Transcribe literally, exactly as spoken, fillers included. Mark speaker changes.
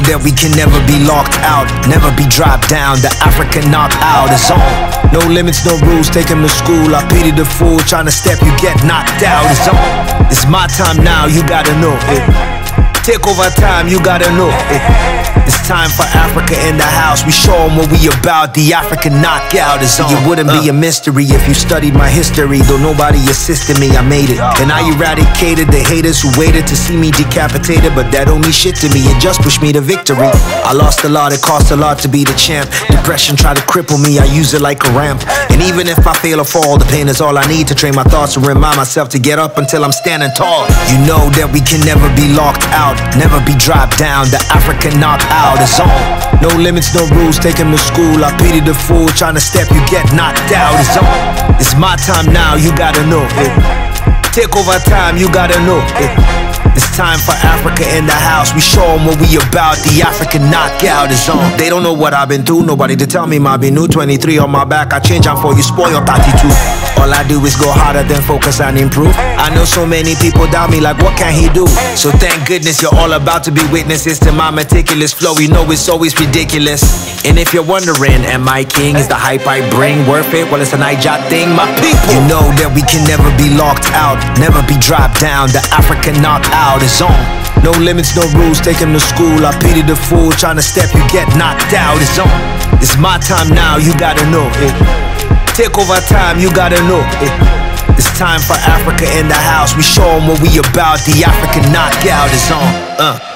Speaker 1: that we can never be locked out, never be dropped down. The African knockout is on. No limits, no rules, take him to school. I pity the fool trying to step, you get knocked out. It's on. It's my time now, you gotta know it. Take over time, you gotta know it. It's time for Africa in the house. We show them what we about. The African knockout is on. It wouldn't be a mystery if you studied my history. Though nobody assisted me, I made it. And I eradicated the haters who waited to see me decapitated. But that don't mean shit to me, it just pushed me to victory. I lost a lot, it cost a lot to be the champ. Depression tried to cripple me, I use it like a ramp. And even if I fail or fall, the pain is all I need to train my thoughts and remind myself to get up until I'm standing tall. You know that we can never be locked out, never be dropped down. The African knockout is on. No limits, no rules, take him to school. I pity the fool trying to step, you get knocked out. It's on. It's my time now, you gotta know it. Take over time, you gotta know it. It's time for Africa in the house. We show them what we about. The African knockout is on. They don't know what I've been through, nobody to tell me my be new. Twenty-three on my back, I change on for you, spoil your thirty-two. All I do is go harder than focus and improve. I know so many people doubt me, like what can he do? So thank goodness you're all about to be witnesses to my meticulous flow. You know it's always ridiculous. And if you're wondering, am I king? Is the hype I bring worth it? Well, it's an I-Jot thing, my people. You know that we can never be locked out, never be dropped down. The African knockout is on. No limits, no rules, take him to school. I pity the fool trying to step, you get knocked out. It's on. It's my time now, you gotta know it. Take over time, you gotta know it. It's time for Africa in the house. We show them what we about. The African knockout is on. Uh.